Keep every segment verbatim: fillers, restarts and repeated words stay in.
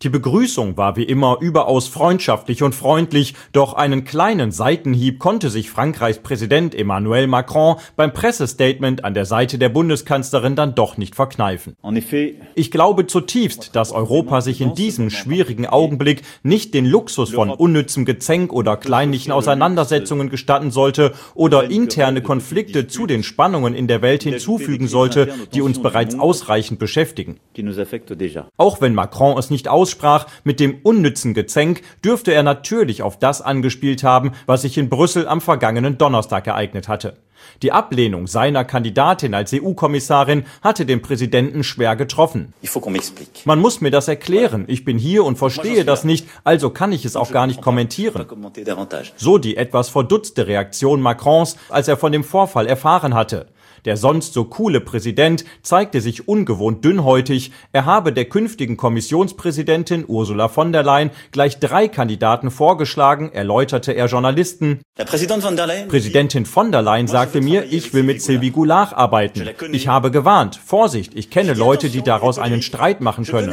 Die Begrüßung war wie immer überaus freundschaftlich und freundlich, doch einen kleinen Seitenhieb konnte sich Frankreichs Präsident Emmanuel Macron beim Pressestatement an der Seite der Bundeskanzlerin dann doch nicht verkneifen. Ich glaube zutiefst, dass Europa sich in diesem schwierigen Augenblick nicht den Luxus von unnützem Gezänk oder kleinlichen Auseinandersetzungen gestatten sollte oder interne Konflikte zu den Spannungen in der Welt hinzufügen sollte, die uns bereits ausreichend beschäftigen. Auch wenn Macron es nicht aussprach, mit dem unnützen Gezänk dürfte er natürlich auf das angespielt haben, was sich in Brüssel am vergangenen Donnerstag ereignet hatte. Die Ablehnung seiner Kandidatin als E U-Kommissarin hatte den Präsidenten schwer getroffen. Man muss mir das erklären, ich bin hier und verstehe das nicht, also kann ich es auch gar nicht kommentieren. So die etwas verdutzte Reaktion Macrons, als er von dem Vorfall erfahren hatte. Der sonst so coole Präsident zeigte sich ungewohnt dünnhäutig, er habe der künftigen Kommissionspräsidentin Ursula von der Leyen gleich drei Kandidaten vorgeschlagen, erläuterte er Journalisten. Präsidentin von der Leyen sagte mir, ich will mit Sylvie Goulard arbeiten. Ich habe gewarnt, Vorsicht, ich kenne Leute, die daraus einen Streit machen können.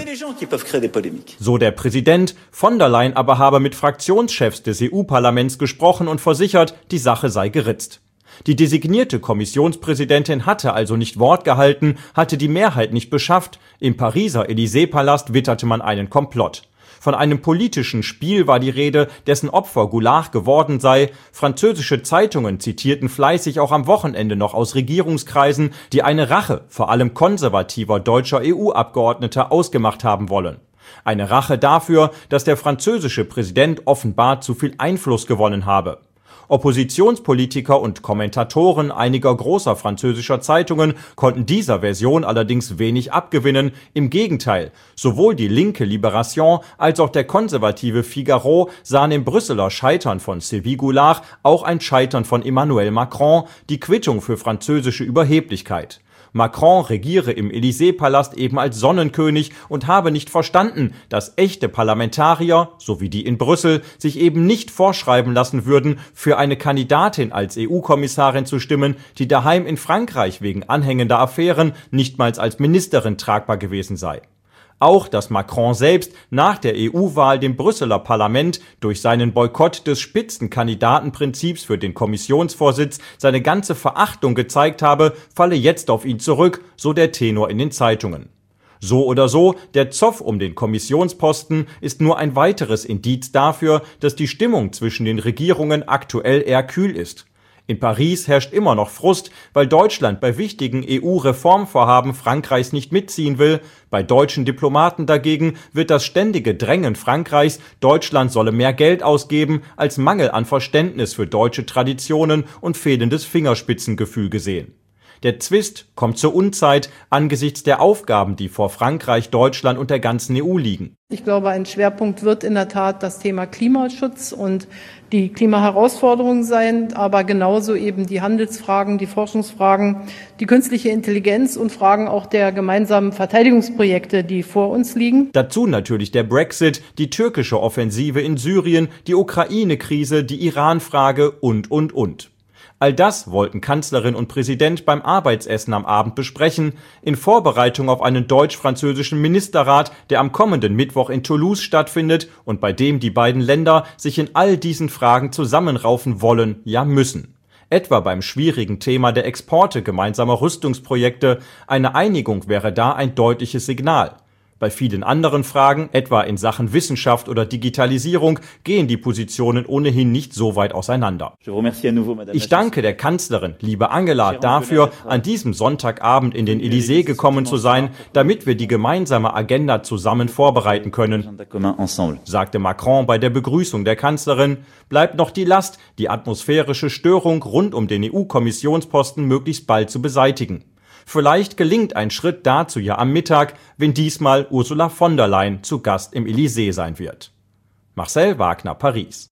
So der Präsident, von der Leyen aber habe mit Fraktionschefs des E U-Parlaments gesprochen und versichert, die Sache sei geritzt. Die designierte Kommissionspräsidentin hatte also nicht Wort gehalten, hatte die Mehrheit nicht beschafft. Im Pariser Élysée-Palast witterte man einen Komplott. Von einem politischen Spiel war die Rede, dessen Opfer Goulard geworden sei. Französische Zeitungen zitierten fleißig auch am Wochenende noch aus Regierungskreisen, die eine Rache vor allem konservativer deutscher E U-Abgeordneter ausgemacht haben wollen. Eine Rache dafür, dass der französische Präsident offenbar zu viel Einfluss gewonnen habe. Oppositionspolitiker und Kommentatoren einiger großer französischer Zeitungen konnten dieser Version allerdings wenig abgewinnen. Im Gegenteil, sowohl die linke Libération als auch der konservative Figaro sahen im Brüsseler Scheitern von Sylvie Goulard auch ein Scheitern von Emmanuel Macron, die Quittung für französische Überheblichkeit. Macron regiere im Élysée-Palast eben als Sonnenkönig und habe nicht verstanden, dass echte Parlamentarier, so wie die in Brüssel, sich eben nicht vorschreiben lassen würden, für eine Kandidatin als E U-Kommissarin zu stimmen, die daheim in Frankreich wegen anhängender Affären nichtmals als Ministerin tragbar gewesen sei. Auch, dass Macron selbst nach der E U-Wahl dem Brüsseler Parlament durch seinen Boykott des Spitzenkandidatenprinzips für den Kommissionsvorsitz seine ganze Verachtung gezeigt habe, falle jetzt auf ihn zurück, so der Tenor in den Zeitungen. So oder so, der Zoff um den Kommissionsposten ist nur ein weiteres Indiz dafür, dass die Stimmung zwischen den Regierungen aktuell eher kühl ist. In Paris herrscht immer noch Frust, weil Deutschland bei wichtigen E U-Reformvorhaben Frankreichs nicht mitziehen will. Bei deutschen Diplomaten dagegen wird das ständige Drängen Frankreichs, Deutschland solle mehr Geld ausgeben, als Mangel an Verständnis für deutsche Traditionen und fehlendes Fingerspitzengefühl gesehen. Der Zwist kommt zur Unzeit angesichts der Aufgaben, die vor Frankreich, Deutschland und der ganzen E U liegen. Ich glaube, ein Schwerpunkt wird in der Tat das Thema Klimaschutz und die Klimaherausforderungen sein, aber genauso eben die Handelsfragen, die Forschungsfragen, die künstliche Intelligenz und Fragen auch der gemeinsamen Verteidigungsprojekte, die vor uns liegen. Dazu natürlich der Brexit, die türkische Offensive in Syrien, die Ukraine-Krise, die Iran-Frage und, und, und. All das wollten Kanzlerin und Präsident beim Arbeitsessen am Abend besprechen, in Vorbereitung auf einen deutsch-französischen Ministerrat, der am kommenden Mittwoch in Toulouse stattfindet und bei dem die beiden Länder sich in all diesen Fragen zusammenraufen wollen, ja müssen. Etwa beim schwierigen Thema der Exporte gemeinsamer Rüstungsprojekte, eine Einigung wäre da ein deutliches Signal. Bei vielen anderen Fragen, etwa in Sachen Wissenschaft oder Digitalisierung, gehen die Positionen ohnehin nicht so weit auseinander. Ich danke der Kanzlerin, liebe Angela, dafür, an diesem Sonntagabend in den Élysée gekommen zu sein, damit wir die gemeinsame Agenda zusammen vorbereiten können, sagte Macron bei der Begrüßung der Kanzlerin. Bleibt noch die Last, die atmosphärische Störung rund um den E U-Kommissionsposten möglichst bald zu beseitigen. Vielleicht gelingt ein Schritt dazu ja am Mittag, wenn diesmal Ursula von der Leyen zu Gast im Élysée sein wird. Marcel Wagner, Paris.